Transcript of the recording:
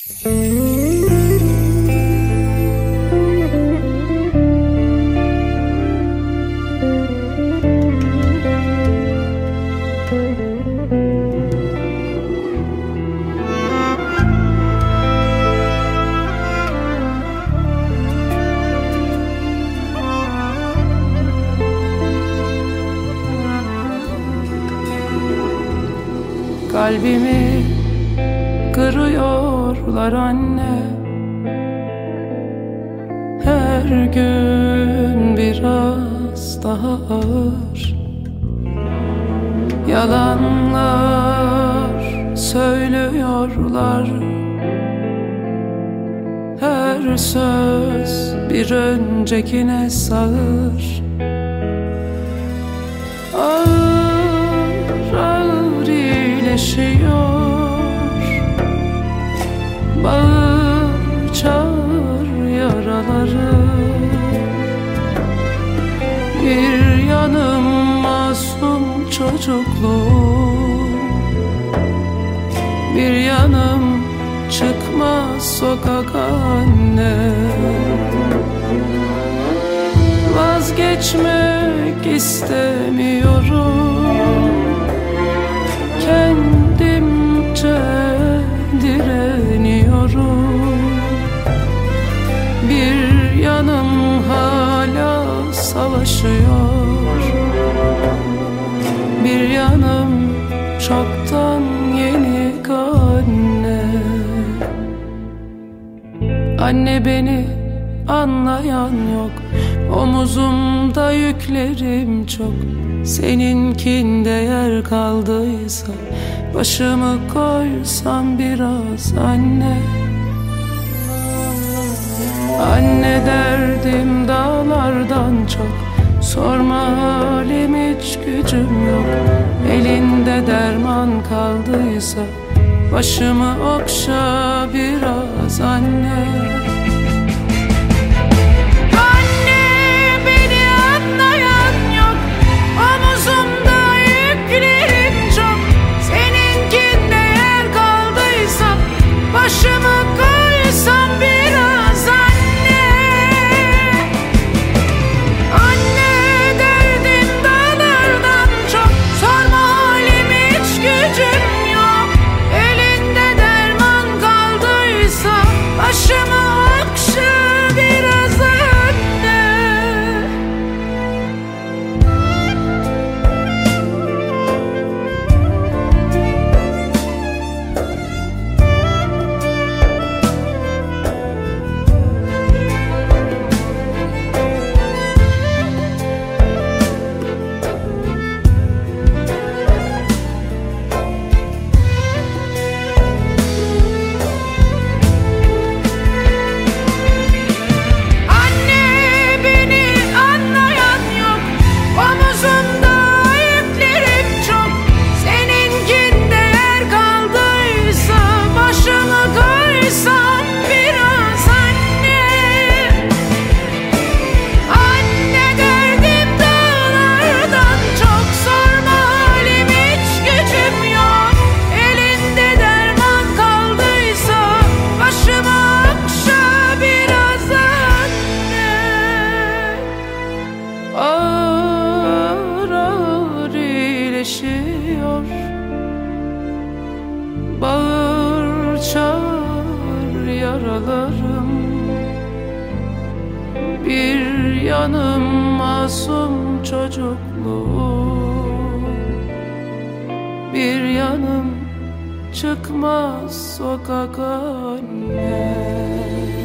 Kalbimi kırıyorlar anne, her gün biraz daha ağır. Yalanlar söylüyorlar, her söz bir öncekine sağır. Ağır ağır iyileşiyor, bağır çağır yaraları. Bir yanım masum çocukluğum, bir yanım çıkmaz sokak anne. Vazgeçmek istemiyorum, kendimce direniyorum. Bir yanım hala savaşıyor, bir yanım çoktan yenik anne. Anne, beni anlayan yok, omuzumda yüklerim çok. Seninkinde yer kaldıysa başımı koysam biraz anne. Anne, derdim dağlardan çok, sorma halim, hiç gücüm yok. Elinde derman kaldıysa başımı okşa biraz anne. Başımı koysam biraz anne. Anne, derdim dağlardan çok, sorma halim, hiç gücüm yok. Elinde derman kaldıysa başımı okşa biraz anne. Ağır ağır iyileşiyor, bağır çağır yaralarım. Bir yanım masum çocukluğum, bir yanım çıkmaz sokak anne.